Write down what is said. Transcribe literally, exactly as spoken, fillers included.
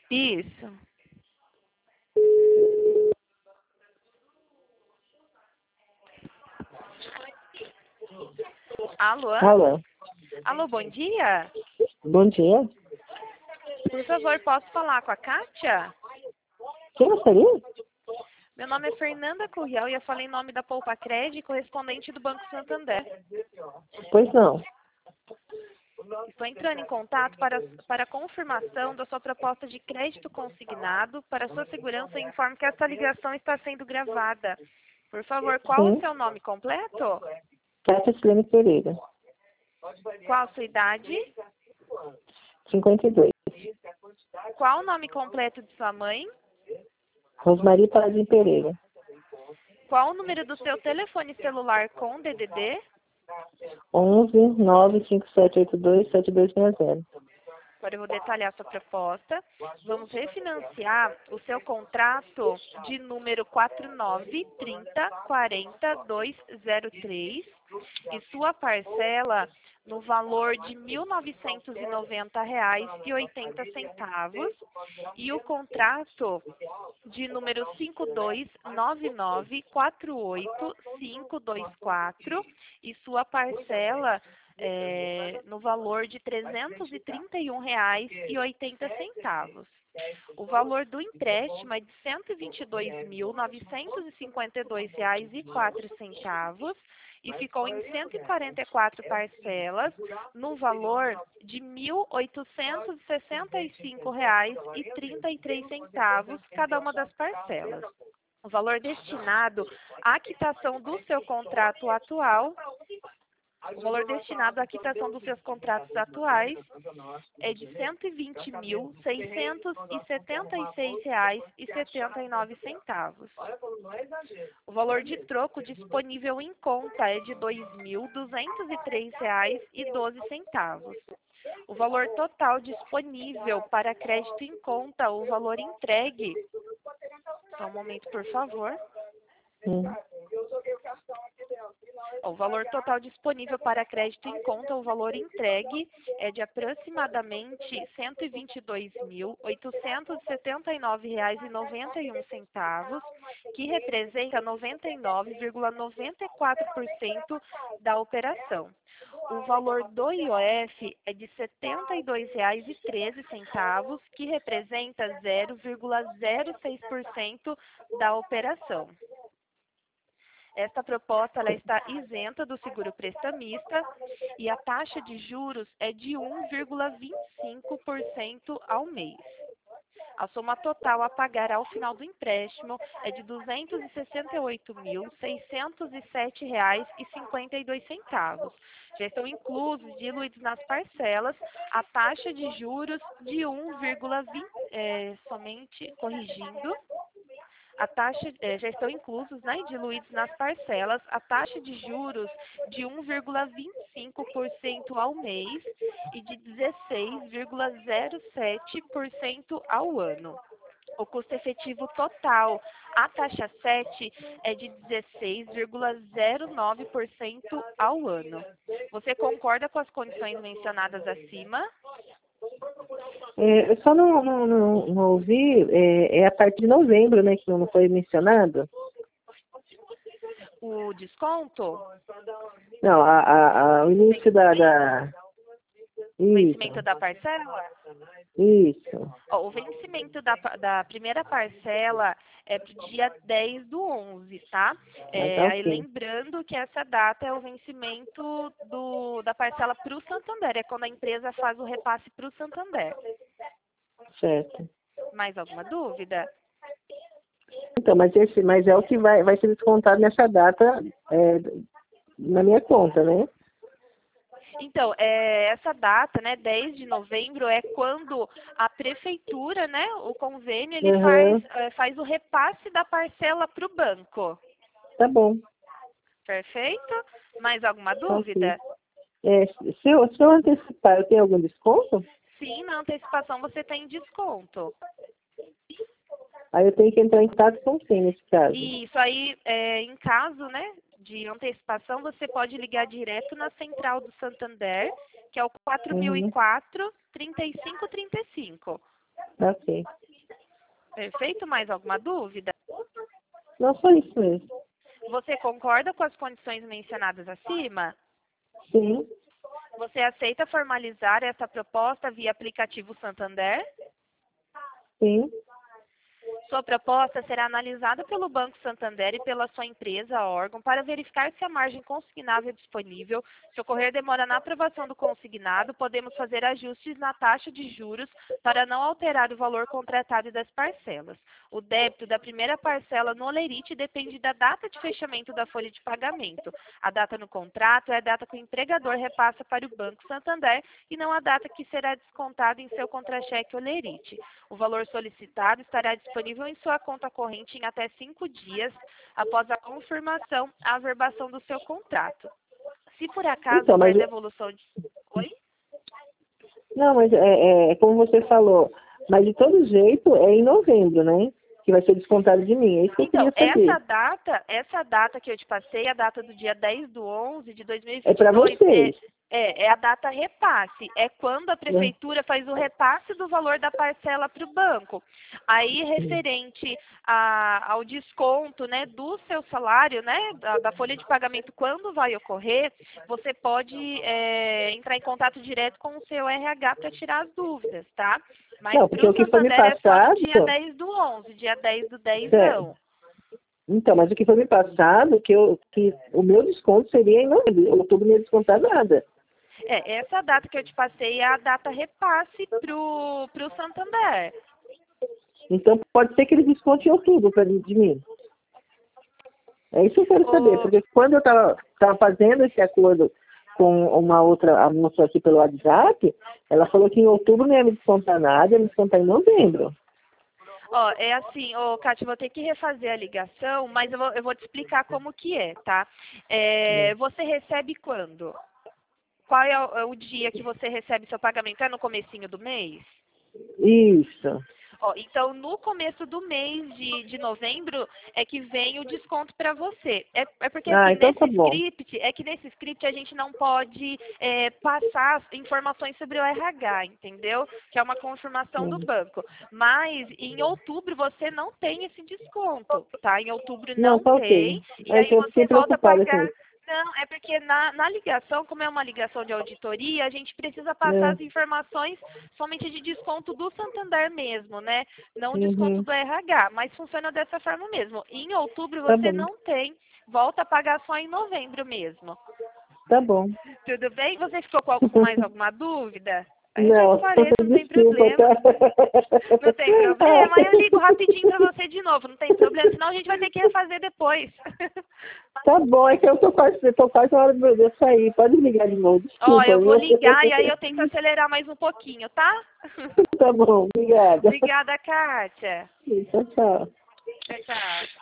Isso. Alô? Alô, Alô, bom dia? bom dia. Por favor, posso falar com a Kátia? Quem gostaria? Meu nome é Fernanda Curriel e eu falei em nome da Poupa Cred, correspondente do Banco Santander. Pois não. Estou entrando em contato para, para confirmação da sua proposta de crédito consignado. Para sua segurança, informe que essa ligação está sendo gravada. Por favor, qual o Sim, seu nome completo? Cátia Silene Pereira, Qual a sua idade? cinquenta e dois. Qual o nome completo de sua mãe? Rosmarie Paladin Pereira, Qual o número do seu telefone celular com D D D? onze nove cinco sete oito dois sete dois seis zero. Agora eu vou detalhar a sua proposta. Vamos refinanciar o seu contrato de número quatro nove três zero quatro zero dois zero três e sua parcela no valor de mil novecentos e noventa reais e oitenta centavos e o contrato de número cinco dois nove nove quatro oito cinco dois quatro e sua parcela é, no valor de trezentos e trinta e um reais e oitenta centavos. O valor do empréstimo é de cento e vinte e dois mil novecentos e cinquenta e dois reais e quatro centavos e ficou em cento e quarenta e quatro parcelas no valor de mil oitocentos e sessenta e cinco reais e trinta e três centavos cada uma das parcelas. O valor destinado à quitação do seu contrato atual O valor destinado à quitação dos seus contratos atuais é de cento e vinte mil seiscentos e setenta e seis reais e setenta e nove centavos. O valor de troco disponível em conta é de dois mil duzentos e três reais e doze centavos. O valor total disponível para crédito em conta, o valor entregue. Só um momento, por favor. Hum. O valor total disponível para crédito em conta, o valor entregue é de aproximadamente cento e vinte e dois mil oitocentos e setenta e nove reais e noventa e um centavos, que representa noventa e nove vírgula noventa e quatro por cento da operação. O valor do I O F é de setenta e dois reais e treze centavos, que representa zero vírgula zero seis por cento da operação. Esta proposta ela está isenta do seguro prestamista e a taxa de juros é de um vírgula vinte e cinco por cento ao mês. A soma total a pagar ao final do empréstimo é de duzentos e sessenta e oito mil seiscentos e sete reais e cinquenta e dois centavos. Já estão inclusos, diluídos nas parcelas, a taxa de juros de um vírgula vinte, é, somente corrigindo. A taxa, eh, já estão inclusos, né, diluídos nas parcelas, a taxa de juros de um vírgula vinte e cinco por cento ao mês e de dezesseis vírgula zero sete por cento ao ano. O custo efetivo total, a taxa sete, é de dezesseis vírgula zero nove por cento ao ano. Você concorda com as condições mencionadas acima? É, eu só não, não, não, não ouvi, é, é a partir de novembro, né, que não foi mencionado. O desconto? Não, a, a, a, o início da... da... O Isso, vencimento da parcela? isso. Ó, o vencimento da, pa- da primeira parcela é para o dia dez do onze, tá? Ah, É, tá aí ok. lembrando que essa data é o vencimento do, da parcela para o Santander, é quando a empresa faz o repasse para o Santander. Certo. Mais alguma dúvida? Então, mas, esse, mas é o que vai, vai ser descontado nessa data é, na minha conta, né? Então, é, essa data, né, dez de novembro, é quando a prefeitura, né, o convênio, ele faz, Uhum, é, faz o repasse da parcela para o banco. tá bom. Perfeito? Mais alguma Tá ok. dúvida? É, se, eu, se eu antecipar, eu tenho algum desconto? Sim, na antecipação você tem desconto. Aí eu tenho que entrar em contato com quem nesse caso? E isso aí, é, em caso, né, de antecipação, você pode ligar direto na central do Santander, que é o quatro mil e Uhum, quatro, trinta e cinco trinta e cinco. tá ok. Perfeito? Mais alguma dúvida? Não, só isso mesmo. Você concorda com as condições mencionadas acima? Sim, Você aceita formalizar essa proposta via aplicativo Santander? sim. Sua proposta será analisada pelo Banco Santander e pela sua empresa, órgão, para verificar se a margem consignável é disponível. Se ocorrer demora na aprovação do consignado, podemos fazer ajustes na taxa de juros para não alterar o valor contratado das parcelas. O débito da primeira parcela no Olerite depende da data de fechamento da folha de pagamento. A data no contrato é a data que o empregador repassa para o Banco Santander e não a data que será descontada em seu contra-cheque Olerite. O valor solicitado estará disponível em sua conta corrente em até cinco dias após a confirmação, a averbação do seu contrato. Se por acaso Então, houver mas... devolução de... Oi? Não, mas é, é, é como você falou, mas de todo jeito é em novembro, né? Que vai ser descontado de mim. É isso que Então, eu queria saber. essa data, essa data que eu te passei, a data do dia dez do onze de dois mil e É vinte e para dois, vocês. é, é, é a data repasse. É quando a prefeitura faz o repasse do valor da parcela para o banco. Aí, referente a, ao desconto, né, do seu salário, né, da, da folha de pagamento, quando vai ocorrer, você pode é, entrar em contato direto com o seu R H para tirar as dúvidas, tá? Mas Não, para porque o o que foi me Santander é só no passado... dia dez do onze, dia dez do dez Certo. não. Então, mas o que foi me passado, que, eu, que o meu desconto seria em novembro. Outubro não ia descontar nada. É, essa data que eu te passei é a data repasse pro, pro Santander. Então, pode ser que ele desconte em outubro pra, de mim. É isso que eu quero saber, O, porque quando eu estava tava fazendo esse acordo com uma outra a moça aqui pelo WhatsApp, ela falou que em outubro não ia me descontar nada, ia me descontar em novembro. ó, é assim, ô, Kátia, eu vou ter que refazer a ligação, mas eu vou, eu vou te explicar como que é, tá? É, você recebe quando? Qual é o, é o dia que você recebe seu pagamento? É no comecinho do mês? Isso. Ó, então, no começo do mês de, de novembro é que vem o desconto para você. É, é porque, Ah, assim, então nesse tá bom. script, é que nesse script a gente não pode é, passar informações sobre o R H, entendeu? Que é uma confirmação do Hum. banco. Mas, em outubro, você não tem esse desconto, tá? Em outubro Não, não tá tem. ok. E É aí que eu você fiquei volta a preocupada com pagar... isso. Não, é porque na, na ligação, como é uma ligação de auditoria, a gente precisa passar É. as informações somente de desconto do Santander mesmo, né? Não o desconto Uhum. do R H, mas funciona dessa forma mesmo. Em outubro Tá você bom. não tem, volta a pagar só em novembro mesmo. Tá bom. Tudo bem? Você ficou com al- com mais alguma dúvida? Aí eu já Não, esclareço, não tem desculpa, problema. tá? Não tem problema. Aí eu ligo rapidinho pra você de novo, não tem problema, senão a gente vai ter que refazer depois. Tá bom, é que eu tô quase, eu tô quase na hora de eu sair. Pode ligar de novo, Ó, desculpa, eu vou viu? ligar e aí eu tento acelerar mais um pouquinho, tá? Tá bom, obrigada. Obrigada, Kátia. Tchau, tchau. Tchau, tchau.